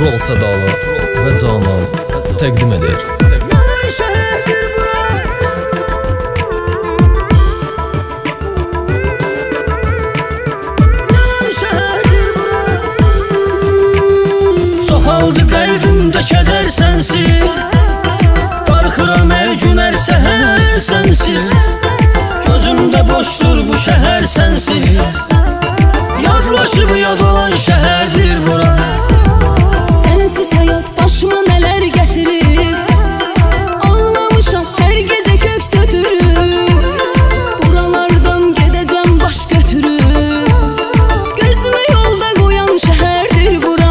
Rol Sadalı və Canan təqdim edir. Çoxaldı qəlbimdə kədər sənsiz, darxıram hər gün hər səhər sənsiz. Gözümdə boşdur bu şəhər sənsiz, yadlaşıb yad olan şəhərdir bura. Sənsiz həyat başıma nələr gətirib, ağlamışam hər gecə köks ötürüb. Buralardan gedəcəm baş götürüb, gözümü yolda qoyan şəhərdir bura.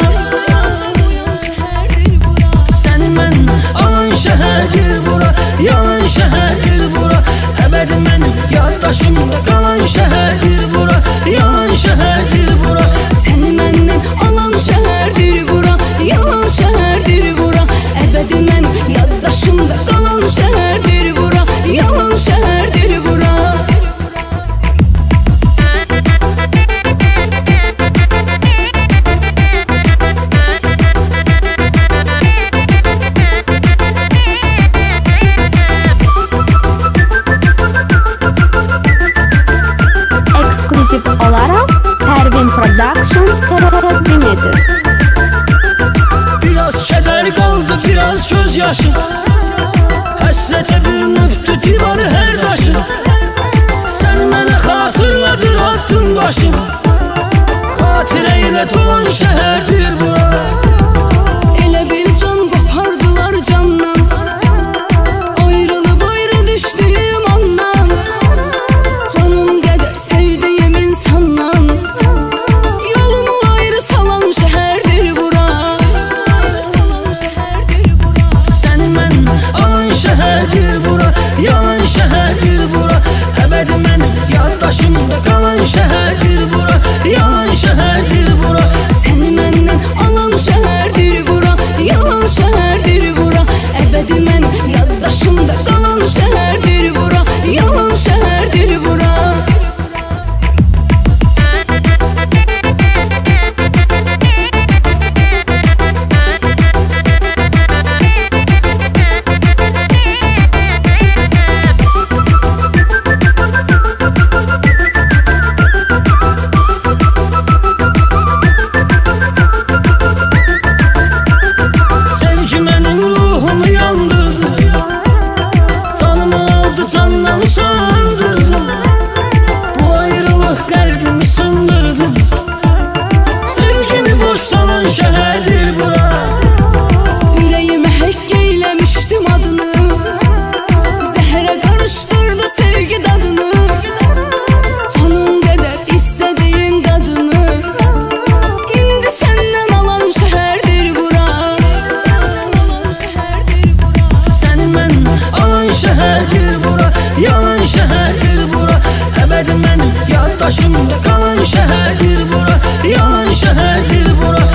Səni mən alan şəhərdir bura, yalan şəhərdir bura. Əbədi mənim yaddaşımda qalan şəhərdir bura, yalan şəhərdir bura. Səni məndən alan şəhərdir bura, yalan şəhərdir bura. Əbədi mənim yaddaşımda qalan şəhərdir bura, yalan şəhərdir bura. Ekskluziv olaraq Pervin Production təqdim edir. Biraz kədər qaldı, biraz göz yaşı, həsrətə bir nöqtə divarı hər daşı. Sən mənə xatırladır attın başım, xatirə ilə dolan şəhərdir bura. Elə bil can qopardılar candan, ayrılıb ayrı düşdüyüm andan. Canım qədər sevdiyim insandan, yolumu ayrı salan şəhərdir bura. Səni mən alan şəhərdir bura, yalan şəhərdir bura. Əbədi mənim yaddaşımda qalan şəhərdir bura, yalan şəhərdir bura. Səni məndən alan şəhərdir bura, yalan şəhərdir bura. Əbədi mənim yaddaşımda qalan şəhərdir bura, yalan şəhərdir bura. Sevgi mənim ruhumu yandırdı, canımı aldı, candan usandırdı. Bu ayrılıq qəlbimi sındırdı, sevgimi boş salan şəhərdir bura. Ürəyimə həkk eyləmişdim adını, zəhərə qarışdırdı sevgi dadını. Canım qədər istədiyin qadını, indi səndən alan şəhərdir bura. Səni mən alan şəhərdir bura, yalan şəhərdir bura. Əbədi mənim yaddaşımda qalan şəhərdir bura, yalan şəhərdir bura.